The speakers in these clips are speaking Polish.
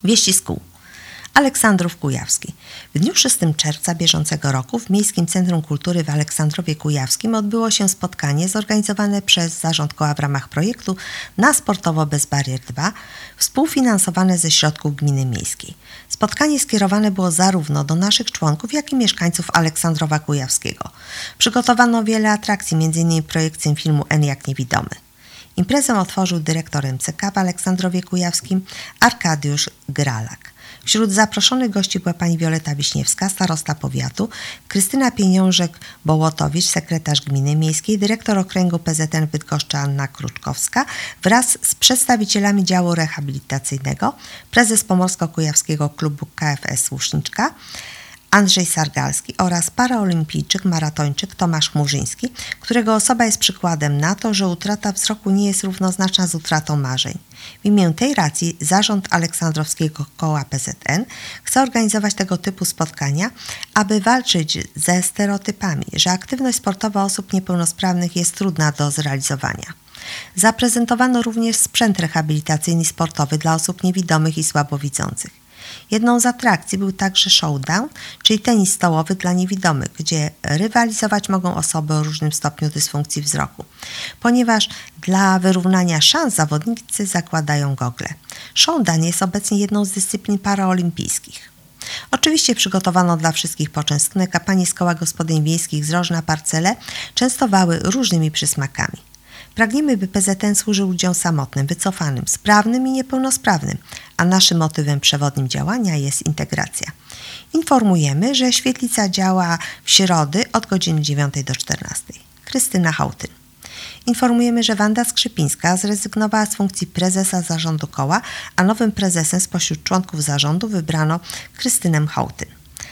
Wieści z kół. Aleksandrów Kujawski. W dniu 6 czerwca bieżącego roku w Miejskim Centrum Kultury w Aleksandrowie Kujawskim odbyło się spotkanie zorganizowane przez Zarząd Koła w ramach projektu Na Sportowo Bez Barier 2, współfinansowane ze środków Gminy Miejskiej. Spotkanie skierowane było zarówno do naszych członków, jak i mieszkańców Aleksandrowa Kujawskiego. Przygotowano wiele atrakcji, m.in. projekcję filmu N jak niewidomy. Imprezę otworzył dyrektor MCK w Aleksandrowie Kujawskim Arkadiusz Gralak. Wśród zaproszonych gości była pani Wioleta Wiśniewska, starosta powiatu, Krystyna Pieniążek-Bołotowicz, sekretarz gminy miejskiej, dyrektor okręgu PZN Bydgoszcz Anna Kruczkowska wraz z przedstawicielami działu rehabilitacyjnego, prezes Pomorsko-Kujawskiego Klubu KFS Łuczniczka Andrzej Sargalski oraz paraolimpijczyk, maratończyk Tomasz Murzyński, którego osoba jest przykładem na to, że utrata wzroku nie jest równoznaczna z utratą marzeń. W imię tej racji Zarząd Aleksandrowskiego Koła PZN chce organizować tego typu spotkania, aby walczyć ze stereotypami, że aktywność sportowa osób niepełnosprawnych jest trudna do zrealizowania. Zaprezentowano również sprzęt rehabilitacyjny i sportowy dla osób niewidomych i słabowidzących. Jedną z atrakcji był także showdown, czyli tenis stołowy dla niewidomych, gdzie rywalizować mogą osoby o różnym stopniu dysfunkcji wzroku, ponieważ dla wyrównania szans zawodnicy zakładają gogle. Showdown jest obecnie jedną z dyscyplin paraolimpijskich. Oczywiście przygotowano dla wszystkich poczęstunek, a panie z Koła Gospodyń Wiejskich z Rożna Parcele częstowały różnymi przysmakami. Pragniemy, by PZN służył ludziom samotnym, wycofanym, sprawnym i niepełnosprawnym, a naszym motywem przewodnim działania jest integracja. Informujemy, że świetlica działa w środy od godziny 9 do 14. Krystyna Hałtyn. Informujemy, że Wanda Skrzypińska zrezygnowała z funkcji prezesa zarządu koła, a nowym prezesem spośród członków zarządu wybrano Krystynę Hałtyn.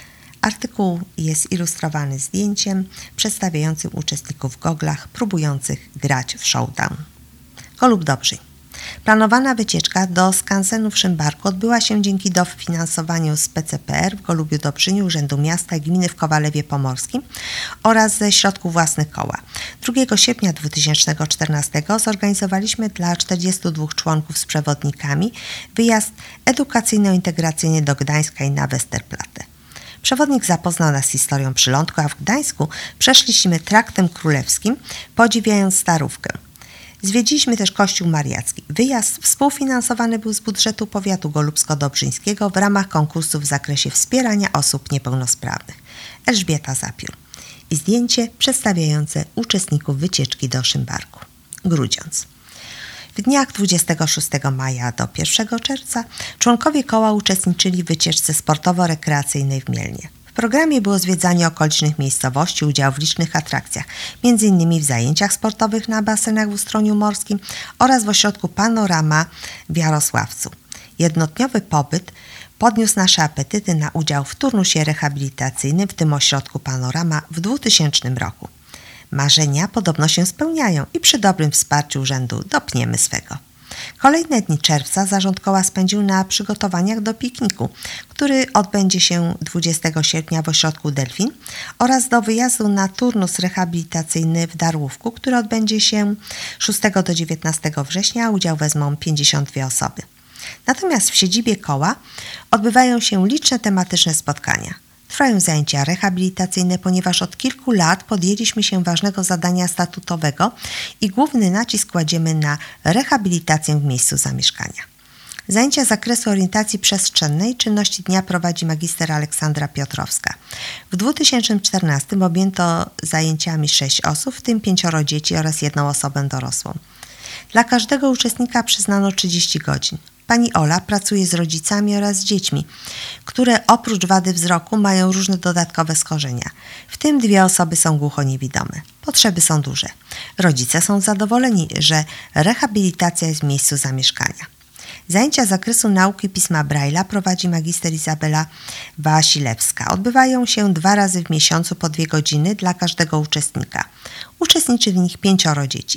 Artykuł jest ilustrowany zdjęciem przedstawiającym uczestników w goglach próbujących grać w showdown. Golub Dobrzeń. Planowana wycieczka do skansenu w Szymbarku odbyła się dzięki dofinansowaniu z PCPR w Golubiu Dobrzyniu, Urzędu Miasta i Gminy w Kowalewie Pomorskim oraz ze środków własnych koła. 2 sierpnia 2014 zorganizowaliśmy dla 42 członków z przewodnikami wyjazd edukacyjno-integracyjny do Gdańska i na Westerplatte. Przewodnik zapoznał nas z historią Przylądku, a w Gdańsku przeszliśmy traktem królewskim, podziwiając Starówkę. Zwiedziliśmy też Kościół Mariacki. Wyjazd współfinansowany był z budżetu powiatu golubsko-dobrzyńskiego w ramach konkursu w zakresie wspierania osób niepełnosprawnych. Elżbieta Zapiór. I zdjęcie przedstawiające uczestników wycieczki do Szymbarku. Grudziądz. W dniach 26 maja do 1 czerwca członkowie koła uczestniczyli w wycieczce sportowo-rekreacyjnej w Mielnie. W programie było zwiedzanie okolicznych miejscowości, udział w licznych atrakcjach, m.in. w zajęciach sportowych na basenach w Ustroniu Morskim oraz w ośrodku Panorama w Jarosławcu. Jednodniowy pobyt podniósł nasze apetyty na udział w turnusie rehabilitacyjnym w tym ośrodku Panorama w 2000 roku. Marzenia podobno się spełniają i przy dobrym wsparciu urzędu dopniemy swego. Kolejne dni czerwca Zarząd Koła spędził na przygotowaniach do pikniku, który odbędzie się 20 sierpnia w ośrodku Delfin oraz do wyjazdu na turnus rehabilitacyjny w Darłówku, który odbędzie się 6 do 19 września, udział wezmą 52 osoby. Natomiast w siedzibie koła odbywają się liczne tematyczne spotkania. Trwają zajęcia rehabilitacyjne, ponieważ od kilku lat podjęliśmy się ważnego zadania statutowego i główny nacisk kładziemy na rehabilitację w miejscu zamieszkania. Zajęcia z zakresu orientacji przestrzennej czynności dnia prowadzi magister Aleksandra Piotrowska. W 2014 objęto zajęciami 6 osób, w tym 5 dzieci oraz 1 osobę dorosłą. Dla każdego uczestnika przyznano 30 godzin. Pani Ola pracuje z rodzicami oraz z dziećmi, które oprócz wady wzroku mają różne dodatkowe schorzenia. W tym 2 osoby są głuchoniewidome. Potrzeby są duże. Rodzice są zadowoleni, że rehabilitacja jest w miejscu zamieszkania. Zajęcia z zakresu nauki pisma Braille'a prowadzi magister Izabela Wasilewska. Odbywają się 2 razy w miesiącu po 2 godziny dla każdego uczestnika. Uczestniczy w nich 5 dzieci.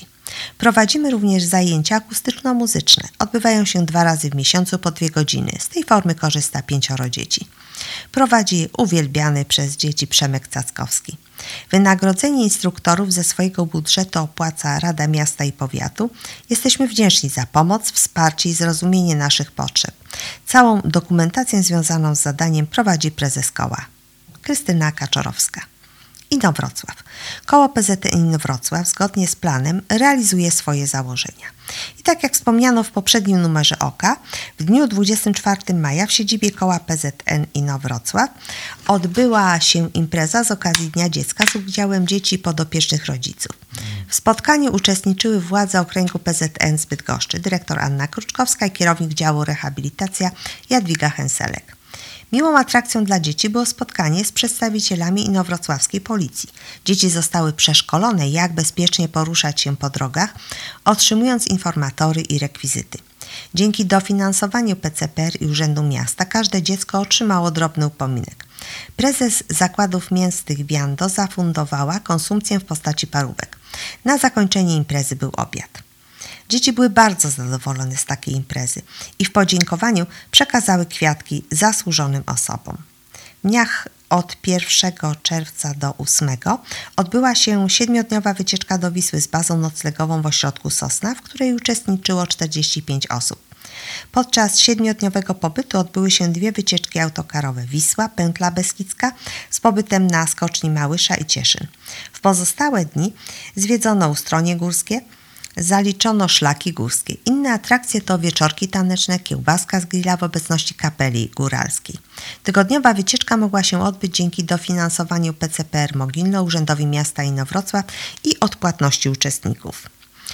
Prowadzimy również zajęcia akustyczno-muzyczne. Odbywają się 2 razy w miesiącu po 2 godziny. Z tej formy korzysta 5 dzieci. Prowadzi je uwielbiany przez dzieci Przemek Cackowski. Wynagrodzenie instruktorów ze swojego budżetu opłaca Rada Miasta i Powiatu. Jesteśmy wdzięczni za pomoc, wsparcie i zrozumienie naszych potrzeb. Całą dokumentację związaną z zadaniem prowadzi prezes koła. Krystyna Kaczorowska. Inowrocław. Koło PZN Inowrocław zgodnie z planem realizuje swoje założenia. I tak jak wspomniano w poprzednim numerze OKA, w dniu 24 maja w siedzibie koła PZN Inowrocław odbyła się impreza z okazji Dnia Dziecka z udziałem dzieci i podopiecznych rodziców. W spotkaniu uczestniczyły władze okręgu PZN z Bydgoszczy, dyrektor Anna Kruczkowska i kierownik działu rehabilitacja Jadwiga Henselek. Miłą atrakcją dla dzieci było spotkanie z przedstawicielami inowrocławskiej policji. Dzieci zostały przeszkolone, jak bezpiecznie poruszać się po drogach, otrzymując informatory i rekwizyty. Dzięki dofinansowaniu PCPR i Urzędu Miasta każde dziecko otrzymało drobny upominek. Prezes Zakładów Mięsnych Wiando zafundowała konsumpcję w postaci parówek. Na zakończenie imprezy był obiad. Dzieci były bardzo zadowolone z takiej imprezy i w podziękowaniu przekazały kwiatki zasłużonym osobom. W dniach od 1 czerwca do 8 odbyła się 7-dniowa wycieczka do Wisły z bazą noclegową w ośrodku Sosna, w której uczestniczyło 45 osób. Podczas 7-dniowego pobytu odbyły się 2 wycieczki autokarowe: Wisła, Pętla Beskidzka z pobytem na skoczni Małysza i Cieszyn. W pozostałe dni zwiedzono Ustronie Górskie, zaliczono szlaki górskie. Inne atrakcje to wieczorki taneczne, kiełbaska z grilla w obecności kapeli góralskiej. Tygodniowa wycieczka mogła się odbyć dzięki dofinansowaniu PCPR Mogilno, Urzędowi Miasta Inowrocław i odpłatności uczestników.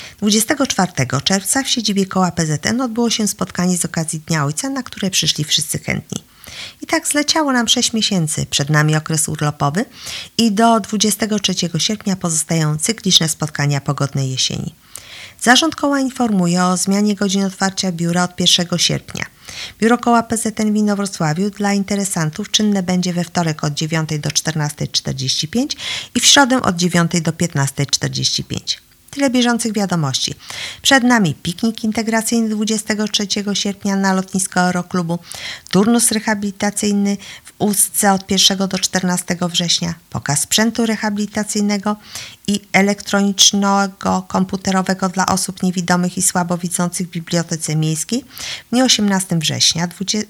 24 czerwca w siedzibie koła PZN odbyło się spotkanie z okazji Dnia Ojca, na które przyszli wszyscy chętni. I tak zleciało nam 6 miesięcy. Przed nami okres urlopowy i do 23 sierpnia pozostają cykliczne spotkania pogodnej jesieni. Zarząd koła informuje o zmianie godzin otwarcia biura od 1 sierpnia. Biuro koła PZN w Inowrocławiu dla interesantów czynne będzie we wtorek od 9 do 14:45 i w środę od 9 do 15:45. Tyle bieżących wiadomości. Przed nami piknik integracyjny 23 sierpnia na lotnisko Aeroklubu, turnus rehabilitacyjny w Ustce od 1 do 14 września, pokaz sprzętu rehabilitacyjnego i elektronicznego, komputerowego dla osób niewidomych i słabowidzących w Bibliotece Miejskiej w dniu 18 września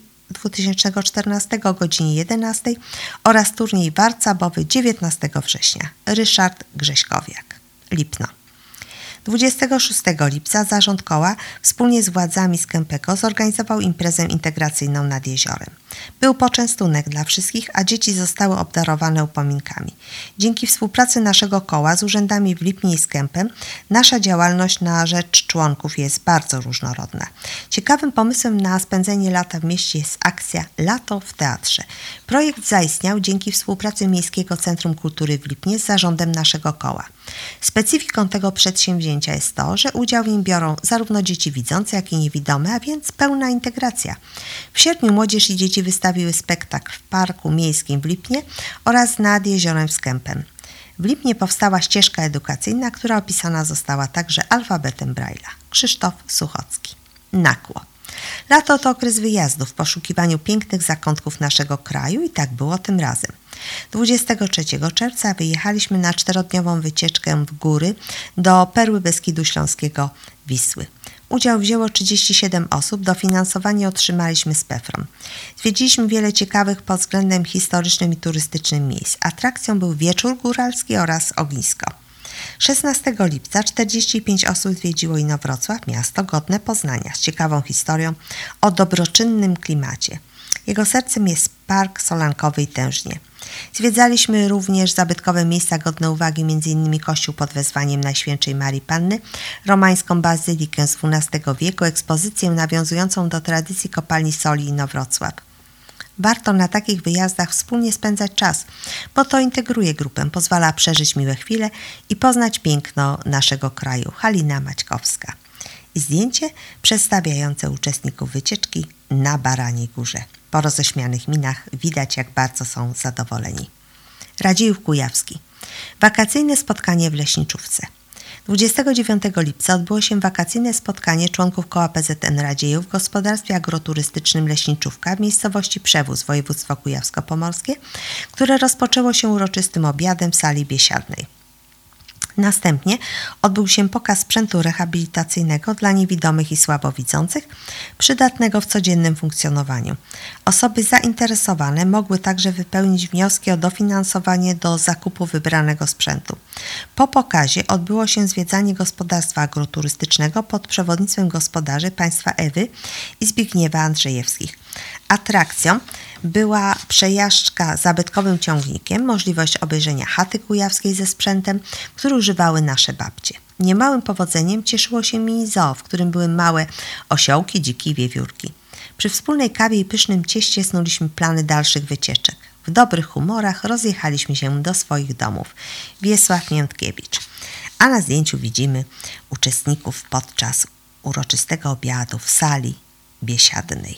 2014 o godzinie 11 oraz turniej warcabowy 19 września. Ryszard Grześkowiak. Lipno. 26 lipca zarząd koła wspólnie z władzami z Kempeko zorganizował imprezę integracyjną nad jeziorem. Był poczęstunek dla wszystkich, a dzieci zostały obdarowane upominkami. Dzięki współpracy naszego koła z urzędami w Lipnie i z Kępem nasza działalność na rzecz członków jest bardzo różnorodna. Ciekawym pomysłem na spędzenie lata w mieście jest akcja Lato w Teatrze. Projekt zaistniał dzięki współpracy Miejskiego Centrum Kultury w Lipnie z zarządem naszego koła. Specyfiką tego przedsięwzięcia jest to, że udział w nim biorą zarówno dzieci widzące, jak i niewidome, a więc pełna integracja. W sierpniu młodzież i dzieci wystawiły spektakl w Parku Miejskim w Lipnie oraz nad jeziorem w Kępem. W Lipnie powstała ścieżka edukacyjna, która opisana została także alfabetem Braille'a. Krzysztof Suchocki. Nakło. Lato to okres wyjazdów w poszukiwaniu pięknych zakątków naszego kraju i tak było tym razem. 23 czerwca wyjechaliśmy na 4-dniową wycieczkę w góry do Perły Beskidu Śląskiego Wisły. Udział wzięło 37 osób, dofinansowanie otrzymaliśmy z PFRON. Zwiedziliśmy wiele ciekawych pod względem historycznym i turystycznym miejsc. Atrakcją był wieczór góralski oraz ognisko. 16 lipca 45 osób zwiedziło Inowrocław, miasto godne poznania, z ciekawą historią o dobroczynnym klimacie. Jego sercem jest Park Solankowy i Tężnie. Zwiedzaliśmy również zabytkowe miejsca godne uwagi, m.in. kościół pod wezwaniem Najświętszej Marii Panny, romańską bazylikę z XII wieku, ekspozycję nawiązującą do tradycji kopalni soli Inowrocław. Warto na takich wyjazdach wspólnie spędzać czas, bo to integruje grupę, pozwala przeżyć miłe chwile i poznać piękno naszego kraju. Halina Maćkowska. I zdjęcie przedstawiające uczestników wycieczki na Baraniej Górze. Po roześmianych minach widać, jak bardzo są zadowoleni. Radziejów Kujawski. Wakacyjne spotkanie w Leśniczówce. 29 lipca odbyło się wakacyjne spotkanie członków Koła PZN Radziejów w gospodarstwie agroturystycznym Leśniczówka w miejscowości Przewóz, województwo kujawsko-pomorskie, które rozpoczęło się uroczystym obiadem w sali biesiadnej. Następnie odbył się pokaz sprzętu rehabilitacyjnego dla niewidomych i słabowidzących, przydatnego w codziennym funkcjonowaniu. Osoby zainteresowane mogły także wypełnić wnioski o dofinansowanie do zakupu wybranego sprzętu. Po pokazie odbyło się zwiedzanie gospodarstwa agroturystycznego pod przewodnictwem gospodarzy państwa Ewy i Zbigniewa Andrzejewskich. Atrakcją była przejażdżka zabytkowym ciągnikiem, możliwość obejrzenia chaty kujawskiej ze sprzętem, który używały nasze babcie. Niemałym powodzeniem cieszyło się mini zoo, w którym były małe osiołki, dziki i wiewiórki. Przy wspólnej kawie i pysznym cieście snuliśmy plany dalszych wycieczek. W dobrych humorach rozjechaliśmy się do swoich domów. Wiesław Miętkiewicz. A na zdjęciu widzimy uczestników podczas uroczystego obiadu w sali biesiadnej.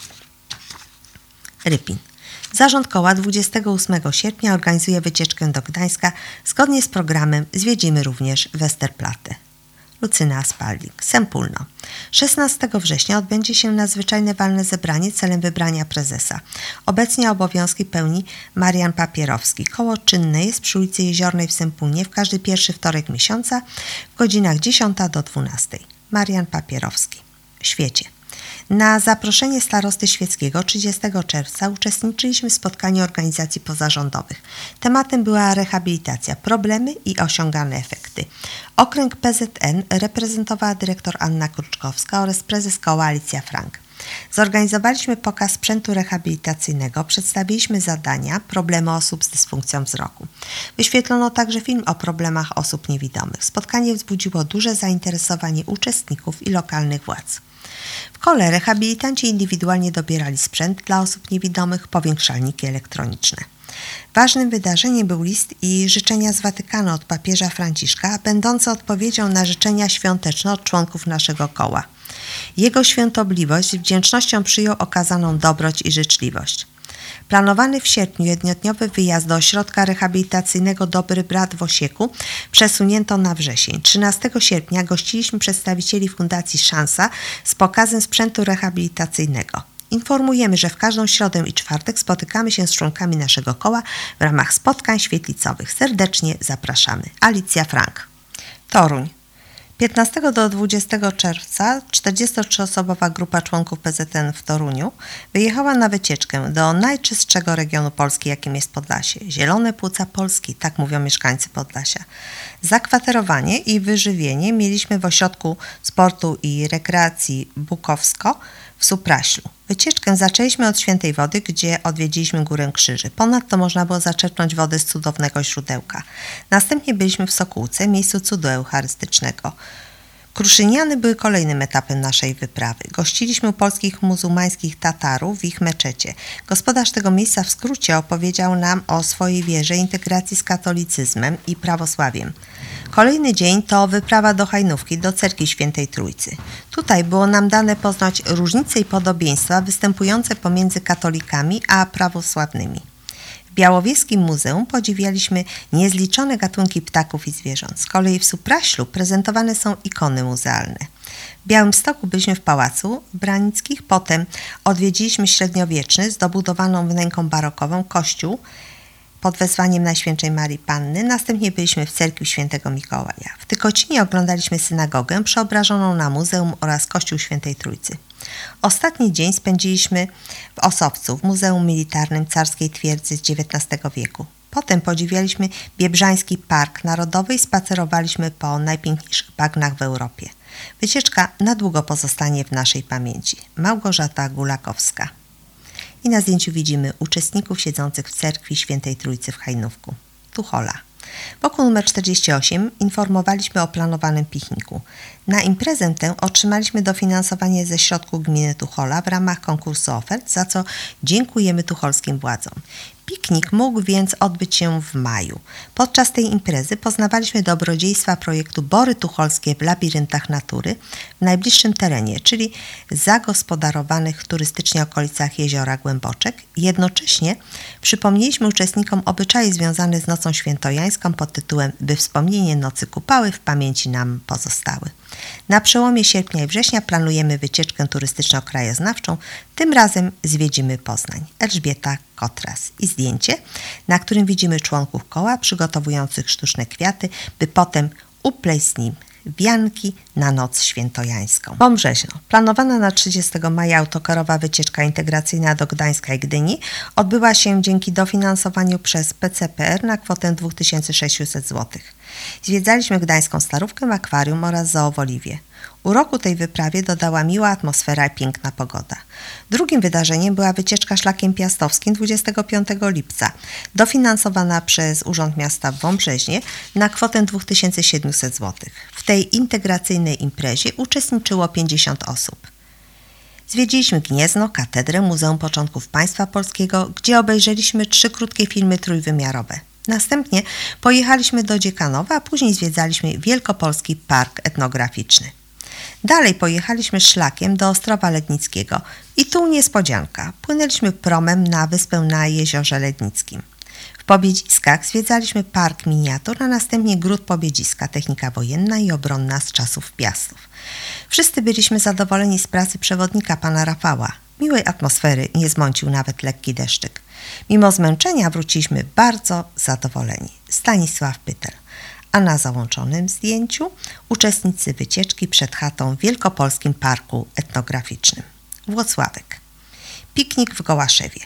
Rypin. Zarząd koła 28 sierpnia organizuje wycieczkę do Gdańska. Zgodnie z programem zwiedzimy również Westerplatte. Lucyna Spalding. Sempólno. 16 września odbędzie się nadzwyczajne walne zebranie celem wybrania prezesa. Obecnie obowiązki pełni Marian Papierowski. Koło czynne jest przy ulicy Jeziornej w Sempólnie w każdy pierwszy wtorek miesiąca w godzinach 10 do 12. Marian Papierowski. Świecie. Na zaproszenie starosty świeckiego 30 czerwca uczestniczyliśmy w spotkaniu organizacji pozarządowych. Tematem była rehabilitacja, problemy i osiągane efekty. Okręg PZN reprezentowała dyrektor Anna Kruczkowska oraz prezes koła Alicja Frank. Zorganizowaliśmy pokaz sprzętu rehabilitacyjnego, przedstawiliśmy zadania, problemy osób z dysfunkcją wzroku. Wyświetlono także film o problemach osób niewidomych. Spotkanie wzbudziło duże zainteresowanie uczestników i lokalnych władz. W kole rehabilitanci indywidualnie dobierali sprzęt dla osób niewidomych, powiększalniki elektroniczne. Ważnym wydarzeniem był list i życzenia z Watykanu od papieża Franciszka, będący odpowiedzią na życzenia świąteczne od członków naszego koła. Jego świątobliwość z wdzięcznością przyjął okazaną dobroć i życzliwość. Planowany w sierpniu jednodniowy wyjazd do ośrodka rehabilitacyjnego Dobry Brat w Osieku przesunięto na wrzesień. 13 sierpnia gościliśmy przedstawicieli Fundacji Szansa z pokazem sprzętu rehabilitacyjnego. Informujemy, że w każdą środę i czwartek spotykamy się z członkami naszego koła w ramach spotkań świetlicowych. Serdecznie zapraszamy. Alicja Frank. Toruń. 15 do 20 czerwca 43-osobowa grupa członków PZN w Toruniu wyjechała na wycieczkę do najczystszego regionu Polski, jakim jest Podlasie. Zielone płuca Polski, tak mówią mieszkańcy Podlasia. Zakwaterowanie i wyżywienie mieliśmy w Ośrodku Sportu i Rekreacji Bukowsko w Supraślu. Wycieczkę zaczęliśmy od Świętej Wody, gdzie odwiedziliśmy Górę Krzyży. Ponadto można było zaczerpnąć wodę z cudownego źródełka. Następnie byliśmy w Sokółce, miejscu cudu eucharystycznego. Kruszyniany były kolejnym etapem naszej wyprawy. Gościliśmy u polskich muzułmańskich Tatarów w ich meczecie. Gospodarz tego miejsca w skrócie opowiedział nam o swojej wierze, integracji z katolicyzmem i prawosławiem. Kolejny dzień to wyprawa do Hajnówki, do cerkwi Świętej Trójcy. Tutaj było nam dane poznać różnice i podobieństwa występujące pomiędzy katolikami a prawosławnymi. W Białowieskim Muzeum podziwialiśmy niezliczone gatunki ptaków i zwierząt. Z kolei w Supraślu prezentowane są ikony muzealne. W Białymstoku byliśmy w Pałacu Branickich, potem odwiedziliśmy średniowieczny z dobudowaną wnęką barokową kościół pod wezwaniem Najświętszej Marii Panny. Następnie byliśmy w cerkwi Świętego Mikołaja. W Tykocinie oglądaliśmy synagogę przeobrażoną na muzeum oraz kościół Świętej Trójcy. Ostatni dzień spędziliśmy w Osowcu, w Muzeum Militarnym Carskiej Twierdzy z XIX wieku. Potem podziwialiśmy Biebrzański Park Narodowy i spacerowaliśmy po najpiękniejszych bagnach w Europie. Wycieczka na długo pozostanie w naszej pamięci. Małgorzata Gulakowska. I na zdjęciu widzimy uczestników siedzących w cerkwi Świętej Trójcy w Hajnówku. Tuchola. Wokół nr 48 informowaliśmy o planowanym pikniku. Na imprezę tę otrzymaliśmy dofinansowanie ze środków gminy Tuchola w ramach konkursu ofert, za co dziękujemy tucholskim władzom. Piknik mógł więc odbyć się w maju. Podczas tej imprezy poznawaliśmy dobrodziejstwa projektu Bory Tucholskie w labiryntach natury w najbliższym terenie, czyli zagospodarowanych turystycznie okolicach jeziora Głęboczek. Jednocześnie przypomnieliśmy uczestnikom obyczaje związane z Nocą Świętojańską pod tytułem By wspomnienie Nocy Kupały w pamięci nam pozostały. Na przełomie sierpnia i września planujemy wycieczkę turystyczno-krajoznawczą. Tym razem zwiedzimy Poznań. Elżbieta Kotras i zdjęcie, na którym widzimy członków koła przygotowujących sztuczne kwiaty, by potem upleść z nim wianki na Noc Świętojańską. Wąbrzeźno. Planowana na 30 maja autokarowa wycieczka integracyjna do Gdańska i Gdyni odbyła się dzięki dofinansowaniu przez PCPR na kwotę 2600 zł. Zwiedzaliśmy gdańską Starówkę, akwarium oraz Zoo w Oliwie. Uroku tej wyprawie dodała miła atmosfera i piękna pogoda. Drugim wydarzeniem była wycieczka szlakiem piastowskim 25 lipca, dofinansowana przez Urząd Miasta w Wąbrzeźnie na kwotę 2700 zł. W tej integracyjnej imprezie uczestniczyło 50 osób. Zwiedziliśmy Gniezno, Katedrę, Muzeum Początków Państwa Polskiego, gdzie obejrzeliśmy 3 krótkie filmy trójwymiarowe. Następnie pojechaliśmy do Dziekanowa, a później zwiedzaliśmy Wielkopolski Park Etnograficzny. Dalej pojechaliśmy szlakiem do Ostrowa Lednickiego i tu niespodzianka. Płynęliśmy promem na wyspę na Jeziorze Lednickim. W Pobiedziskach zwiedzaliśmy park miniatur, a następnie Gród Pobiedziska, technika wojenna i obronna z czasów Piastów. Wszyscy byliśmy zadowoleni z pracy przewodnika pana Rafała. Miłej atmosfery nie zmącił nawet lekki deszczyk. Mimo zmęczenia wróciliśmy bardzo zadowoleni. Stanisław Pytel. A na załączonym zdjęciu uczestnicy wycieczki przed chatą w Wielkopolskim Parku Etnograficznym. Włocławek. Piknik w Gołaszewie.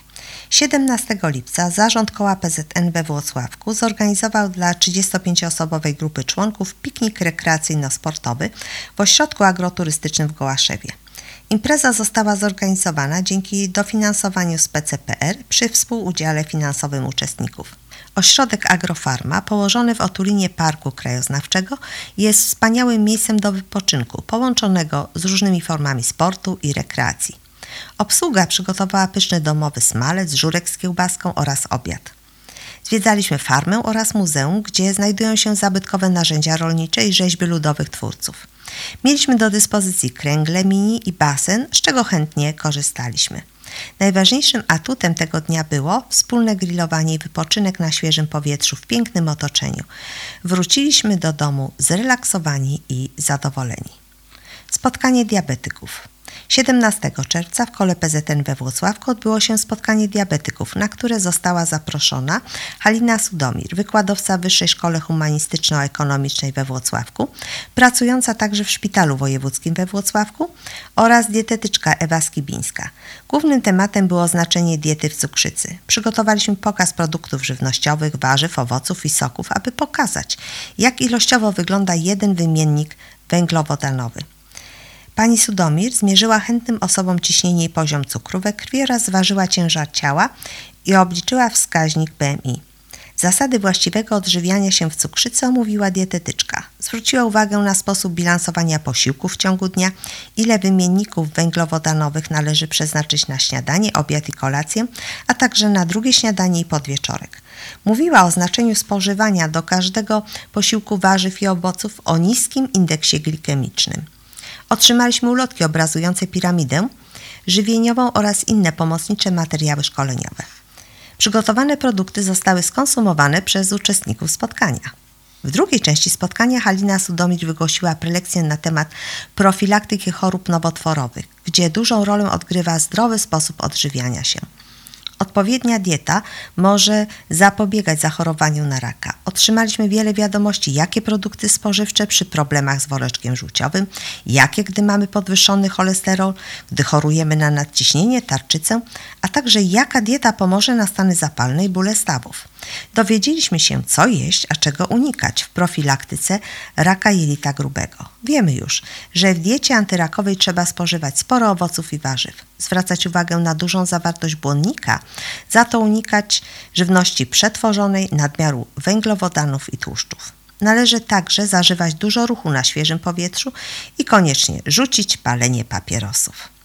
17 lipca Zarząd Koła PZN we Włocławku zorganizował dla 35-osobowej grupy członków piknik rekreacyjno-sportowy w ośrodku agroturystycznym w Gołaszewie. Impreza została zorganizowana dzięki dofinansowaniu z PCPR przy współudziale finansowym uczestników. Ośrodek Agrofarma, położony w otulinie Parku Krajoznawczego, jest wspaniałym miejscem do wypoczynku, połączonego z różnymi formami sportu i rekreacji. Obsługa przygotowała pyszny domowy smalec, żurek z kiełbaską oraz obiad. Zwiedzaliśmy farmę oraz muzeum, gdzie znajdują się zabytkowe narzędzia rolnicze i rzeźby ludowych twórców. Mieliśmy do dyspozycji kręgle mini i basen, z czego chętnie korzystaliśmy. Najważniejszym atutem tego dnia było wspólne grillowanie i wypoczynek na świeżym powietrzu w pięknym otoczeniu. Wróciliśmy do domu zrelaksowani i zadowoleni. Spotkanie diabetyków. 17 czerwca w Kole PZN we Włocławku odbyło się spotkanie diabetyków, na które została zaproszona Halina Sudomir, wykładowca w Wyższej Szkole Humanistyczno-Ekonomicznej we Włocławku, pracująca także w Szpitalu Wojewódzkim we Włocławku oraz dietetyczka Ewa Skibińska. Głównym tematem było znaczenie diety w cukrzycy. Przygotowaliśmy pokaz produktów żywnościowych, warzyw, owoców i soków, aby pokazać, jak ilościowo wygląda jeden wymiennik węglowodanowy. Pani Sudomir zmierzyła chętnym osobom ciśnienie i poziom cukru we krwi oraz zważyła ciężar ciała i obliczyła wskaźnik BMI. Zasady właściwego odżywiania się w cukrzycy omówiła dietetyczka. Zwróciła uwagę na sposób bilansowania posiłków w ciągu dnia, ile wymienników węglowodanowych należy przeznaczyć na śniadanie, obiad i kolację, a także na drugie śniadanie i podwieczorek. Mówiła o znaczeniu spożywania do każdego posiłku warzyw i owoców o niskim indeksie glikemicznym. Otrzymaliśmy ulotki obrazujące piramidę żywieniową oraz inne pomocnicze materiały szkoleniowe. Przygotowane produkty zostały skonsumowane przez uczestników spotkania. W drugiej części spotkania Halina Sudomir wygłosiła prelekcję na temat profilaktyki chorób nowotworowych, gdzie dużą rolę odgrywa zdrowy sposób odżywiania się. Odpowiednia dieta może zapobiegać zachorowaniu na raka. Otrzymaliśmy wiele wiadomości, jakie produkty spożywcze przy problemach z woreczkiem żółciowym, jakie gdy mamy podwyższony cholesterol, gdy chorujemy na nadciśnienie, tarczycę, a także jaka dieta pomoże na stany zapalne i bóle stawów. Dowiedzieliśmy się, co jeść, a czego unikać w profilaktyce raka jelita grubego. Wiemy już, że w diecie antyrakowej trzeba spożywać sporo owoców i warzyw, zwracać uwagę na dużą zawartość błonnika, za to unikać żywności przetworzonej, nadmiaru węglowodanów i tłuszczów. Należy także zażywać dużo ruchu na świeżym powietrzu i koniecznie rzucić palenie papierosów.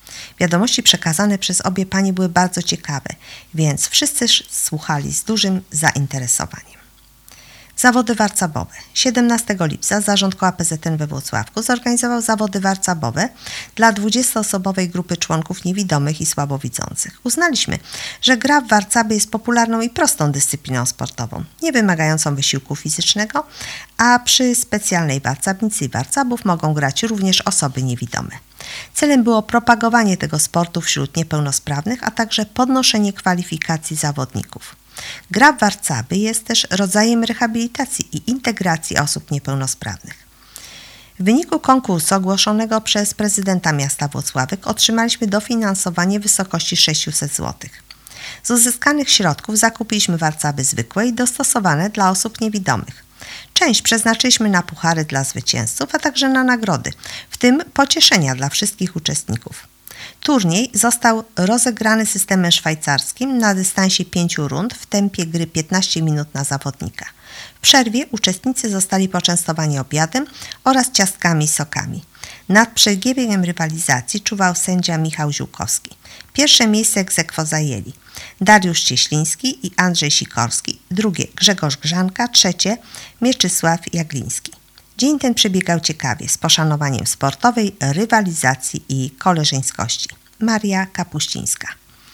Wiadomości przekazane przez obie panie były bardzo ciekawe, więc wszyscy słuchali z dużym zainteresowaniem. Zawody warcabowe. 17 lipca Zarząd Koła PZN we Włocławku zorganizował zawody warcabowe dla 20-osobowej grupy członków niewidomych i słabowidzących. Uznaliśmy, że gra w warcaby jest popularną i prostą dyscypliną sportową, nie wymagającą wysiłku fizycznego, a przy specjalnej warcabnicy i warcabów mogą grać również osoby niewidome. Celem było propagowanie tego sportu wśród niepełnosprawnych, a także podnoszenie kwalifikacji zawodników. Gra w warcaby jest też rodzajem rehabilitacji i integracji osób niepełnosprawnych. W wyniku konkursu ogłoszonego przez prezydenta miasta Włocławek otrzymaliśmy dofinansowanie w wysokości 600 zł. Z uzyskanych środków zakupiliśmy warcaby zwykłe i dostosowane dla osób niewidomych. Część przeznaczyliśmy na puchary dla zwycięzców, a także na nagrody, w tym pocieszenia dla wszystkich uczestników. Turniej został rozegrany systemem szwajcarskim na dystansie 5 rund w tempie gry 15 minut na zawodnika. W przerwie uczestnicy zostali poczęstowani obiadem oraz ciastkami i sokami. Nad przebiegiem rywalizacji czuwał sędzia Michał Ziółkowski. Pierwsze miejsce ex aequo zajęli Dariusz Cieśliński i Andrzej Sikorski, drugie Grzegorz Grzanka, trzecie Mieczysław Jagliński. Dzień ten przebiegał ciekawie, z poszanowaniem sportowej, rywalizacji i koleżeńskości. Maria Kapuścińska.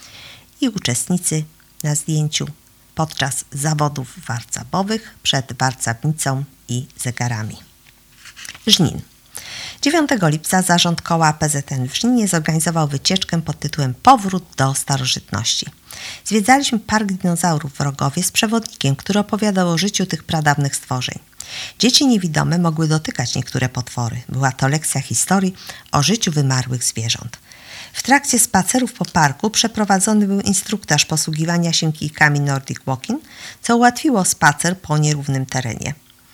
I uczestnicy na zdjęciu podczas zawodów warcabowych przed warcabnicą i zegarami. Żnin. 9 lipca Zarząd Koła PZN w Żninie zorganizował wycieczkę pod tytułem Powrót do starożytności. Zwiedzaliśmy Park Dinozaurów w Rogowie z przewodnikiem, który opowiadał o życiu tych pradawnych stworzeń. Dzieci niewidome mogły dotykać niektóre potwory. Była to lekcja historii o życiu wymarłych zwierząt. W trakcie spacerów po parku przeprowadzony był instruktaż posługiwania się kijkami Nordic Walking, co ułatwiło spacer po nierównym terenie.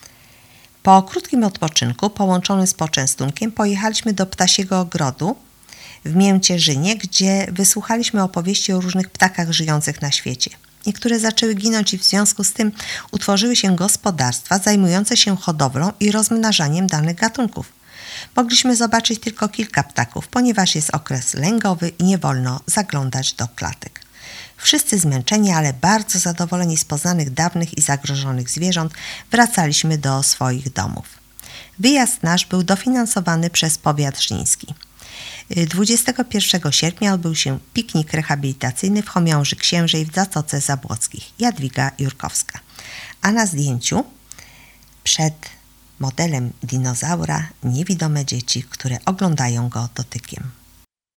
Po krótkim odpoczynku, połączonym z poczęstunkiem, pojechaliśmy do Ptasiego Ogrodu w Mięcierzynie, gdzie wysłuchaliśmy opowieści o różnych ptakach żyjących na świecie. Niektóre zaczęły ginąć i w związku z tym utworzyły się gospodarstwa zajmujące się hodowlą i rozmnażaniem danych gatunków. Mogliśmy zobaczyć tylko kilka ptaków, ponieważ jest okres lęgowy i nie wolno zaglądać do klatek. Wszyscy zmęczeni, ale bardzo zadowoleni z poznanych dawnych i zagrożonych zwierząt, wracaliśmy do swoich domów. Wyjazd nasz był dofinansowany przez powiat żniński. 21 sierpnia odbył się piknik rehabilitacyjny w Chomiąży Księżej w Zatoce Zabłockich. Jadwiga Jurkowska. A na zdjęciu przed modelem dinozaura niewidome dzieci, które oglądają go dotykiem.